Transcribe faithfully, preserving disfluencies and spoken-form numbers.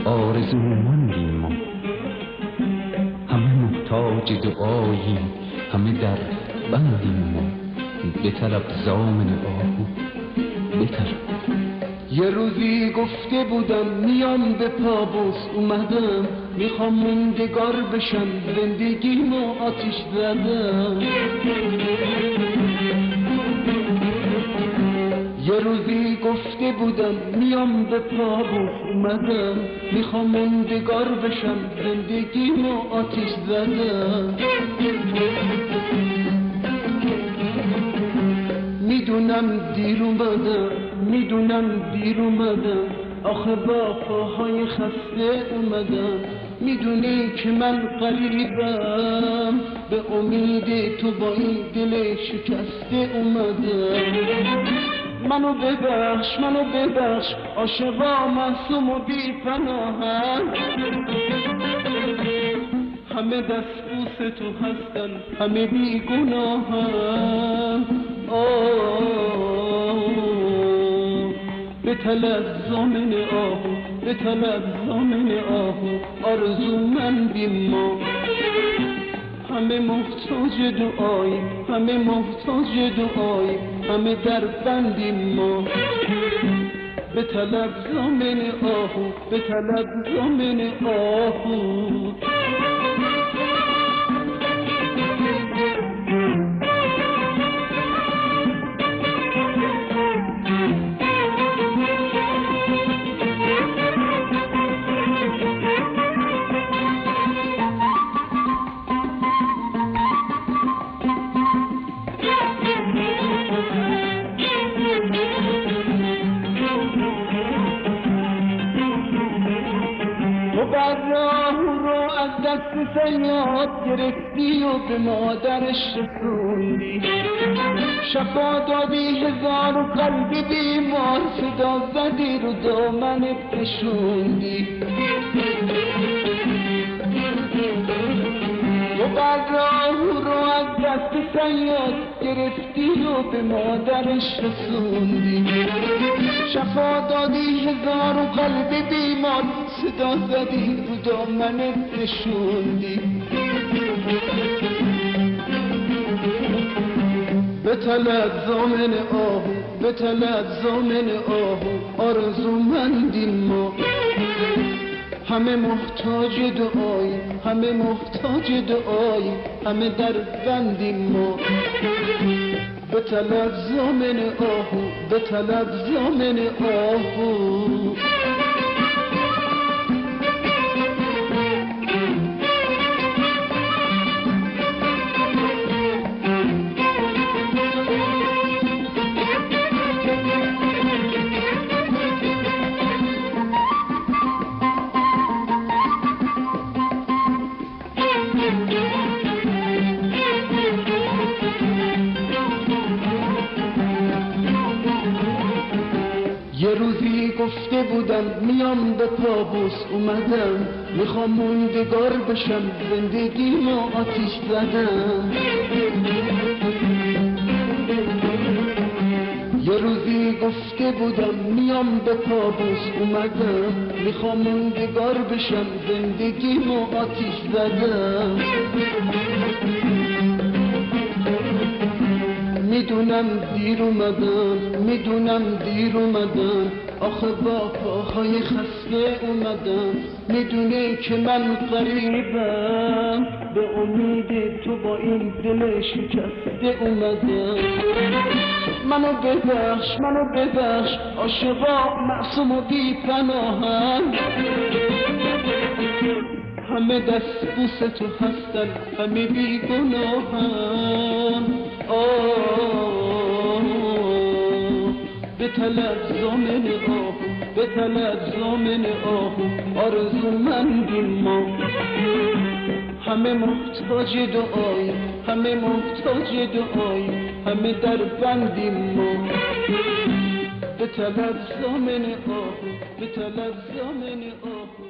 آرزومندیم ما، همه محتاج دعاییم، همه در بندیم ما. بطلب زامن آهو، بطلب. یه روزی گفته بودم میام به پابوس اومدم، میخوام موندگار بشم، زندگیمو آتیش زدم. یه روزی گفته بودم میام به پابوس اومدم، میخوام موندگار بشم، زندگیمو آتیش زدم. میدونم دیر اومدم، میدونم دیر اومدم، آخه با پاهای خسته اومدم. میدونی که من غریبم، به امید تو با این دل شکسته اومدم. منو ببخش، منو ببخش، عاشقا معصوم و بی پناهم. همه دست بوس تو هستن، همه بی گناهم. به طلب زامن آهو، به طلب زامن آهو، آرزومندیم ما. همه محتاج دعایی، همه محتاج دعایی، همه در بندیم ما. به طلب زامن آهو، به طلب زامن آهو. راه رو از دست صیاد گرفتی و به مادرش رسوندی، شفا دادی هزار قلب بیمار، صدا زدی رو دامنت کشوندی. تو بر راه رو از دست صیاد گرفتی و به مادرش رسوندی، شفا دادی هزار قلب بیمار، صدا زدی رو دامنت نشوندی. به طلب زامن آهو، به طلب زامن آهو، آرزومندیم ما. همه محتاج دعایی، همه محتاج دعایی، همه در بندیم ما. به طلب زامن آهو، به طلب زامن آهو. یه روزی گفته بودم میام به پابوس اومدم، میخوام موندگار بشم، زندگیمو آتیش زدم. یه روزی گفته بودم میام به پابوس اومدم، میخوام موندگار بشم، زندگیمو آتیش زدم. میدونم دیر اومدم، میدونم دیر اومدم، آخه با پاهای خسته اومدم. میدونی که من غریبم، به امید تو با این دل شکسته اومدم. منو ببخش، منو ببخش، عاشقا معصوم و بی پناهم. همه دست بوس تو هستن، همه بی گناهم. به طلب زامن آهو، به طلب زامن آهو، آرزومندیم ما. همه محتاج دعایی، همه محتاج دعایی، همه در بندیم ما. به طلب زامن آهو، به طلب زامن آهو.